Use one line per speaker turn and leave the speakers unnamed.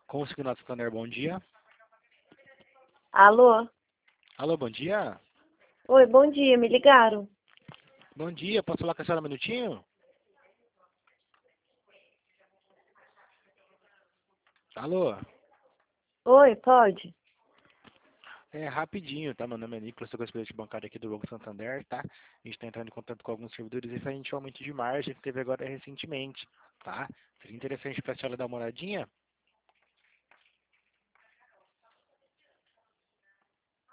Com o Signal Santander, bom dia.
Alô?
Alô, bom dia.
Oi, bom dia, me ligaram?
Bom dia, posso falar com a senhora um minutinho? Alô?
Oi, pode?
É rapidinho, tá? Meu nome é Nicolas, sou correspondente bancário aqui do Banco Santander, tá? A gente tá entrando em contato com alguns servidores referente ao aumento de margem que teve agora recentemente, tá? Seria interessante pra senhora dar uma olhadinha?